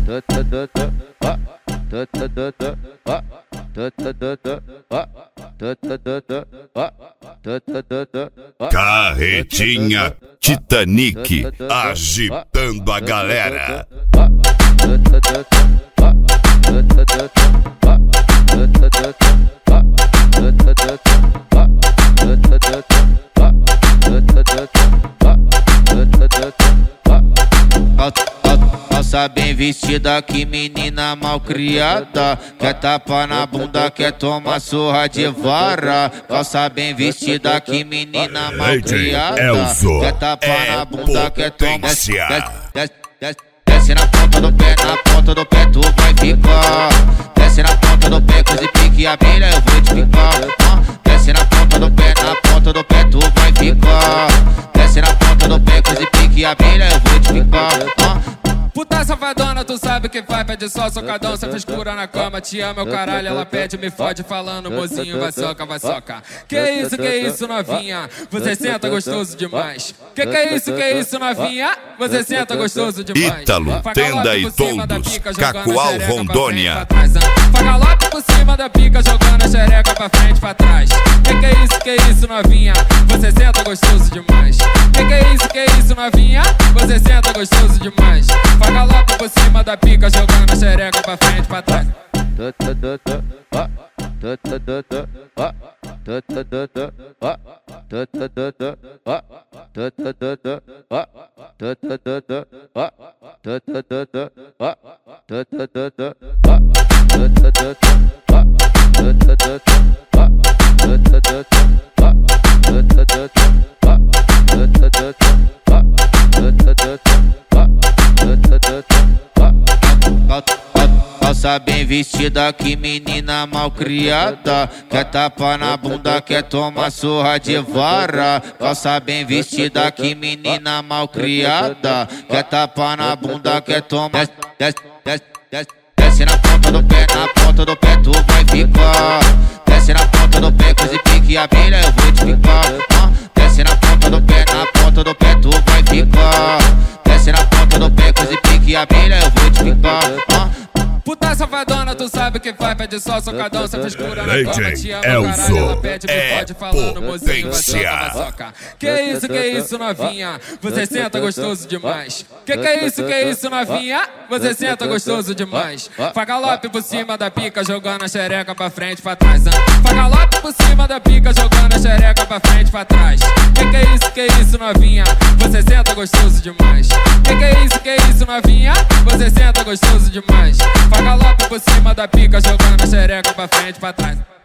Carretinha Titanic agitando a galera. Calça bem vestida, que menina mal criada. Quer tapa na bunda, quer tomar surra de vara. Calça bem vestida, que menina mal criada. Quer tapa na bunda, quer tomar. Desce na ponta do pé, tu vai ficar. Desce na ponta do pé, coisa e pique abelha, eu vou te picar. Desce na ponta do pé, tu vai ficar. Desce na ponta do pé, coisa e pique abelha, eu vou te picar. Puta safadona, tu sabe que vai, pede só socadão, cê frescura na cama, te ama o caralho, ela pede, me fode falando, mozinho, vai soca, vai soca. Que isso, novinha, você senta gostoso demais. Que é isso, novinha, você senta gostoso demais. Ítalo, Tenda e Tondos, Cacoal, Rondônia. Fagalope por cima da pica, jogando a xereca pra frente, pra trás. Que é isso, novinha, você senta gostoso demais. Que é isso, novinha, você senta gostoso demais. Fagalope por cima da pica, jogando a xereca pra frente, pra trás. Calça bem vestida, que menina mal criada. Quer tapa na bunda, quer tomar surra de vara. Calça bem vestida, que menina mal criada. Quer tapa na bunda, quer tomar. Desce na ponta do pé, tu vai ficar. Desce na ponta do pé, coisa e pique abelha, eu vou te picar. Desce na ponta do pé, tu vai ficar. Desce na ponta do pé, coisa e pique abelha, eu vou te picar. Puta safadona, tu sabe que vai, pede só socadão, cê frescura na cama, te ama o caralho, ela pede, me pode falando, mozinho, vai soca, vai soca. Que é isso, novinha, você senta gostoso demais. Que é isso, novinha, você senta gostoso demais. Fagalope por cima da pica, jogando a xereca pra frente, pra trás. Fagalope por cima da pica, jogando a xereca pra frente, pra trás. Que é isso, novinha, você senta gostoso demais. Que é isso, novinha, você senta gostoso demais. Fagalope por cima da pica, jogando a xereca pra frente, pra trás.